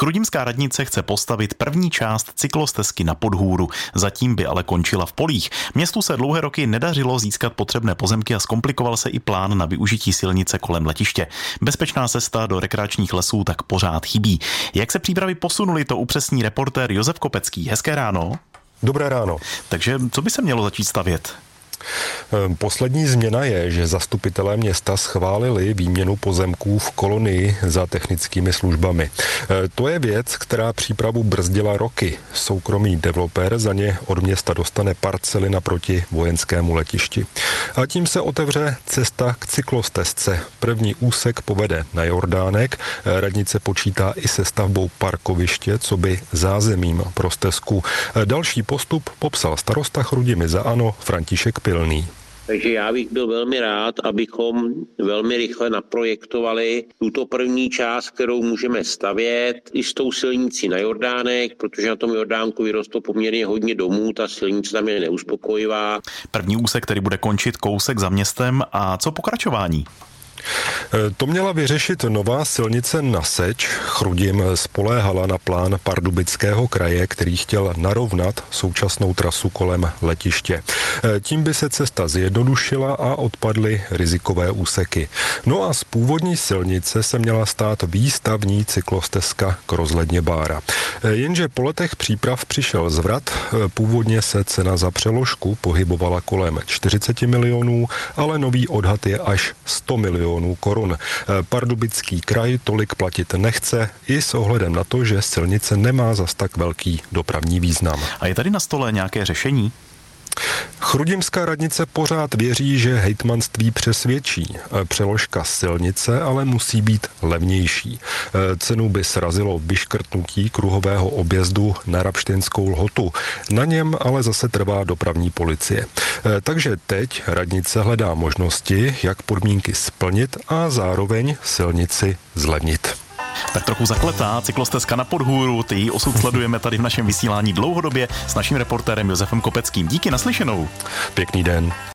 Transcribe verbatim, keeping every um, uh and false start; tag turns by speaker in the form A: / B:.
A: Chrudimská radnice chce postavit první část cyklostezky na Podhůru. Zatím by ale končila v polích. Městu se dlouhé roky nedařilo získat potřebné pozemky a zkomplikoval se i plán na využití silnice kolem letiště. Bezpečná cesta do rekreačních lesů tak pořád chybí. Jak se přípravy posunuly, to upřesní reportér Josef Kopecký. Hezké ráno.
B: Dobré ráno.
A: Takže co by se mělo začít stavět?
B: Poslední změna je, že zastupitelé města schválili výměnu pozemků v kolonii za technickými službami. To je věc, která přípravu brzdila roky. Soukromý developer za ně od města dostane parcely naproti vojenskému letišti. A tím se otevře cesta k cyklostezce. První úsek povede na Jordánek. Radnice počítá i se stavbou parkoviště, co by zázemím pro stezku. Další postup popsal starosta Chrudimi za ANO František Pilný.
C: Takže já bych byl velmi rád, abychom velmi rychle naprojektovali tuto první část, kterou můžeme stavět i s tou silnicí na Jordánek, protože na tom Jordánku vyrostlo poměrně hodně domů, ta silnice tam je neuspokojivá.
A: První úsek, který bude končit kousek za městem, a co pokračování?
B: To měla vyřešit nová silnice na Seč. Chrudim spoléhala na plán Pardubického kraje, který chtěl narovnat současnou trasu kolem letiště. Tím by se cesta zjednodušila a odpadly rizikové úseky. No a z původní silnice se měla stát výstavní cyklostezka k rozhledně Bára. Jenže po letech příprav přišel zvrat. Původně se cena za přeložku pohybovala kolem čtyřicet milionů, ale nový odhad je až sto milionů korun. Pardubický kraj tolik platit nechce i s ohledem na to, že silnice nemá zas tak velký dopravní význam.
A: A je tady na stole nějaké řešení?
B: Chrudimská radnice pořád věří, že hejtmanství přesvědčí. Přeložka silnice ale musí být levnější. Cenu by srazilo vyškrtnutí kruhového objezdu na Rabštinskou Lhotu. Na něm ale zase trvá dopravní policie. Takže teď radnice hledá možnosti, jak podmínky splnit a zároveň silnici zlevnit.
A: Tak trochu zakletá cyklostezka na Podhůru, ty její osud sledujeme tady v našem vysílání dlouhodobě s naším reportérem Josefem Kopeckým. Díky, naslyšenou.
B: Pěkný den.